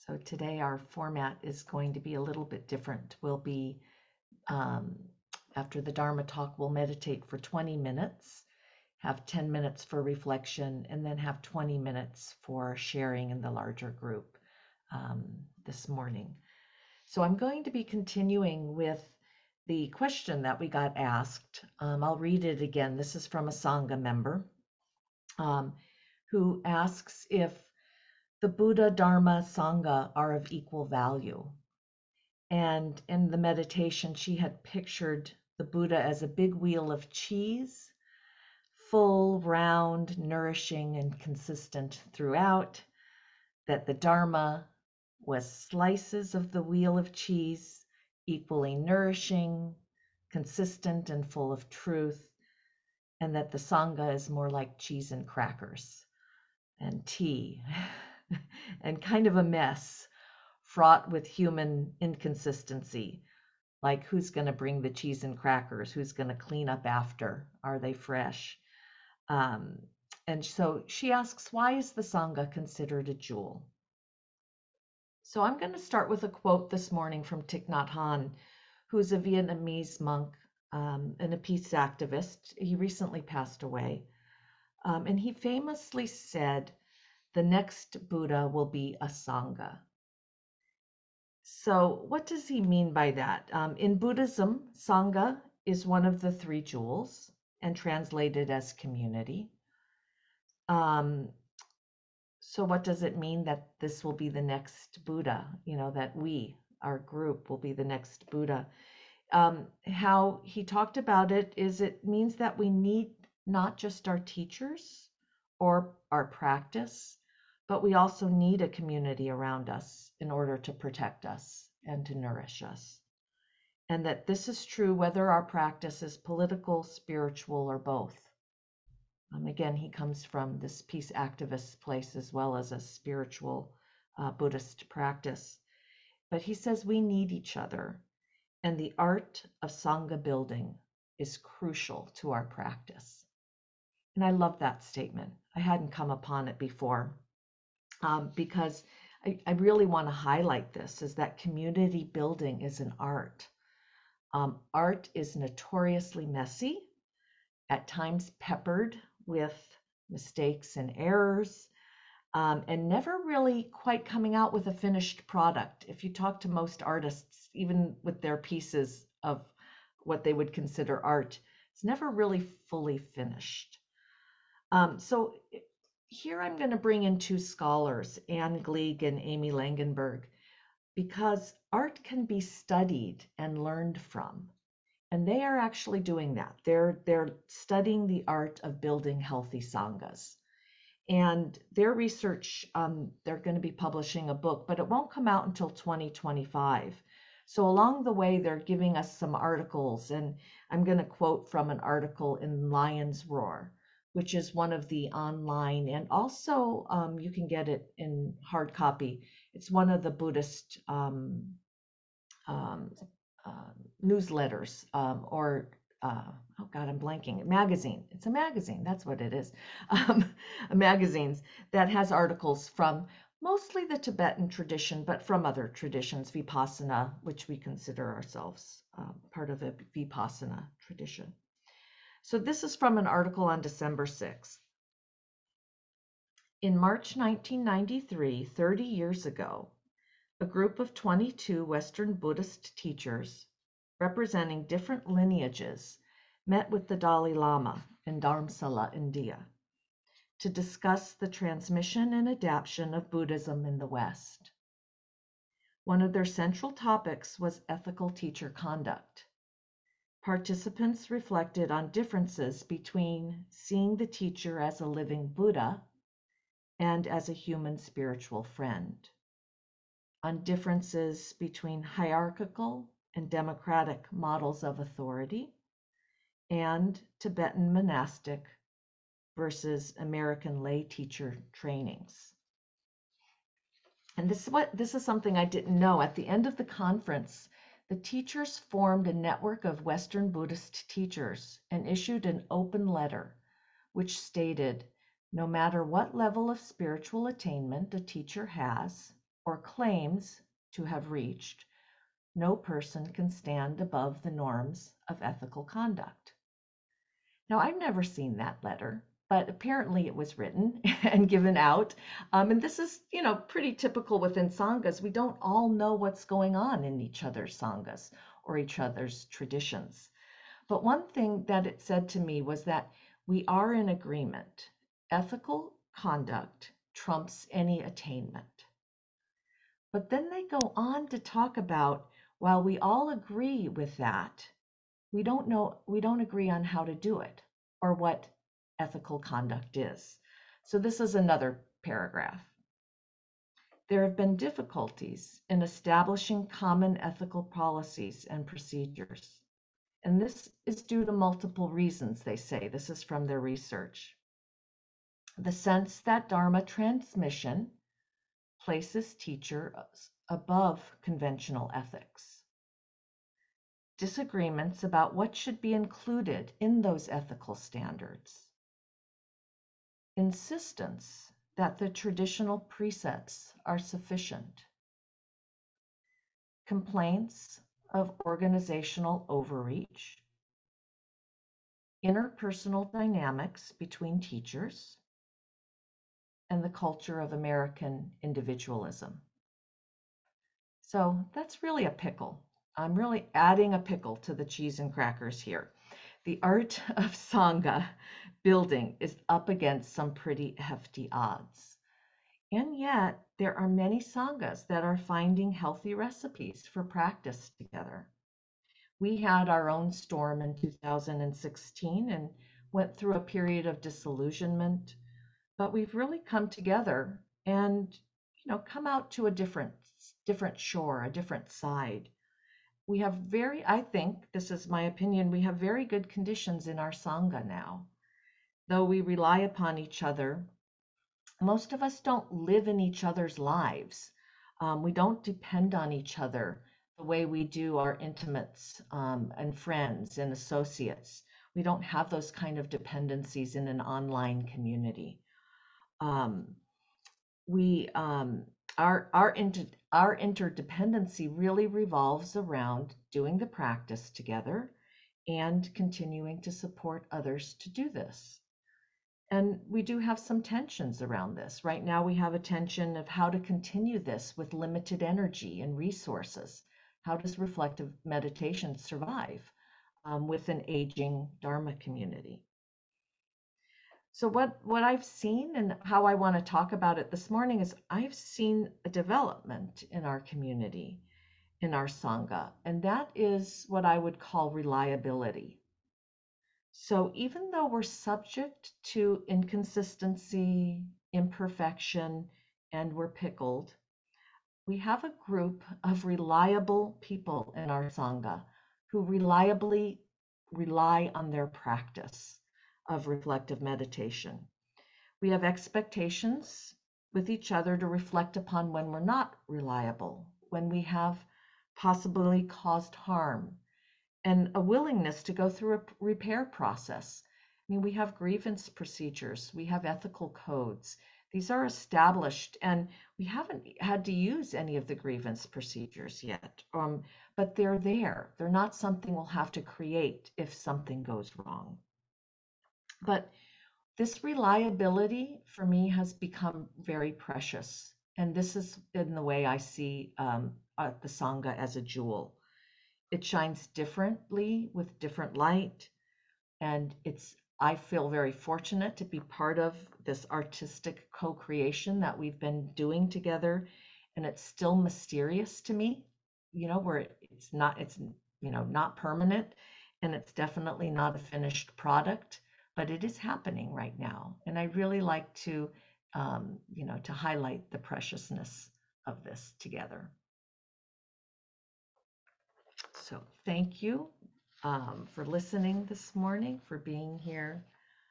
So today our format is going to be a little bit different. We'll be, after the Dharma talk, we'll meditate for 20 minutes, have 10 minutes for reflection, and then have 20 minutes for sharing in the larger group this morning. So I'm going to be continuing with the question that we got asked. I'll read it again. This is from a Sangha member who asks if the Buddha, Dharma, Sangha are of equal value. And in the meditation, she had pictured the Buddha as a big wheel of cheese, full, round, nourishing, and consistent throughout, that the Dharma was slices of the wheel of cheese, equally nourishing, consistent, and full of truth, and that the Sangha is more like cheese and crackers and tea and kind of a mess, fraught with human inconsistency. Like, who's going to bring the cheese and crackers? Who's going to clean up after? Are they fresh? And so she asks, why is the Sangha considered a jewel? So I'm going to start with a quote this morning from Thich Nhat Hanh, who's a Vietnamese monk and a peace activist. He recently passed away. And he famously said, the next Buddha will be a Sangha. So what does he mean by that? In Buddhism, Sangha is one of the three jewels and translated as community. So what does it mean that this will be the next Buddha? That we, our group, will be the next Buddha. How he talked about it is it means that we need not just our teachers or our practice, but we also need a community around us in order to protect us and to nourish us. And that this is true whether our practice is political, spiritual, or both. Again, he comes from this peace activist place as well as a spiritual Buddhist practice. But he says we need each other, and the art of Sangha building is crucial to our practice. And I love that statement. I hadn't come upon it before because I really want to highlight this, is that community building is an art. Art is notoriously messy, at times peppered with mistakes and errors, and never really quite coming out with a finished product. If you talk to most artists, even with their pieces of what they would consider art, it's never really fully finished. So here I'm going to bring in two scholars, Anne Gleig and Amy Langenberg, because art can be studied and learned from. And they are actually doing that. They're studying the art of building healthy sanghas. And their research, they're going to be publishing a book, but it won't come out until 2025. So along the way, they're giving us some articles. And I'm going to quote from an article in Lion's Roar, which is one of the online, and also you can get it in hard copy. It's one of the Buddhist newsletters or oh God, I'm blanking. Magazine. It's a magazine. That's what it is. Magazines that has articles from mostly the Tibetan tradition, but from other traditions, Vipassana, which we consider ourselves part of a Vipassana tradition. So this is from an article on December 6th. In March 1993, 30 years ago, a group of 22 Western Buddhist teachers representing different lineages met with the Dalai Lama in Dharamsala, India, to discuss the transmission and adaptation of Buddhism in the West. One of their central topics was ethical teacher conduct. Participants reflected on differences between seeing the teacher as a living Buddha and as a human spiritual friend, on differences between hierarchical and democratic models of authority, and Tibetan monastic versus American lay teacher trainings. And this is something I didn't know. At the end of the conference, the teachers formed a network of Western Buddhist teachers and issued an open letter which stated, no matter what level of spiritual attainment a teacher has, or claims to have reached, no person can stand above the norms of ethical conduct. Now, I've never seen that letter, but apparently it was written and given out. And this is, pretty typical within Sanghas. We don't all know what's going on in each other's Sanghas or each other's traditions. But one thing that it said to me was that we are in agreement. Ethical conduct trumps any attainment. But then they go on to talk about, while we all agree with that, we don't agree on how to do it or what ethical conduct is. So this is another paragraph. There have been difficulties in establishing common ethical policies and procedures. And this is due to multiple reasons, they say. This is from their research. The sense that Dharma transmission places teachers above conventional ethics. Disagreements about what should be included in those ethical standards. Insistence that the traditional precepts are sufficient. Complaints of organizational overreach. Interpersonal dynamics between teachers, and the culture of American individualism. So that's really a pickle. I'm really adding a pickle to the cheese and crackers here. The art of Sangha building is up against some pretty hefty odds. And yet, there are many Sanghas that are finding healthy recipes for practice together. We had our own storm in 2016 and went through a period of disillusionment, but we've really come together and come out to a different shore, a different side. We have I think, this is my opinion, we have very good conditions in our Sangha now. Though we rely upon each other, most of us don't live in each other's lives. We don't depend on each other the way we do our intimates and friends and associates. We don't have those kind of dependencies in an online community. um, we our interdependency really revolves around doing the practice together and continuing to support others to do this. And we do have some tensions around this. Right now, we have a tension of how to continue this with limited energy and resources. How does reflective meditation survive with an aging Dharma community? So what I've seen and how I want to talk about it this morning is I've seen a development in our community, in our Sangha, and that is what I would call reliability. So even though we're subject to inconsistency, imperfection, and we're pickled, we have a group of reliable people in our Sangha who reliably rely on their practice of reflective meditation. We have expectations with each other to reflect upon when we're not reliable, when we have possibly caused harm, and a willingness to go through a repair process. I mean, we have grievance procedures, we have ethical codes. These are established, and we haven't had to use any of the grievance procedures yet, but they're there. They're not something we'll have to create if something goes wrong. But this reliability for me has become very precious. And this is in the way I see the Sangha as a jewel. It shines differently with different light. And I feel very fortunate to be part of this artistic co-creation that we've been doing together. And it's still mysterious to me, where it's not permanent, and it's definitely not a finished product, but it is happening right now. And I really like to, to highlight the preciousness of this together. So thank you for listening this morning, for being here.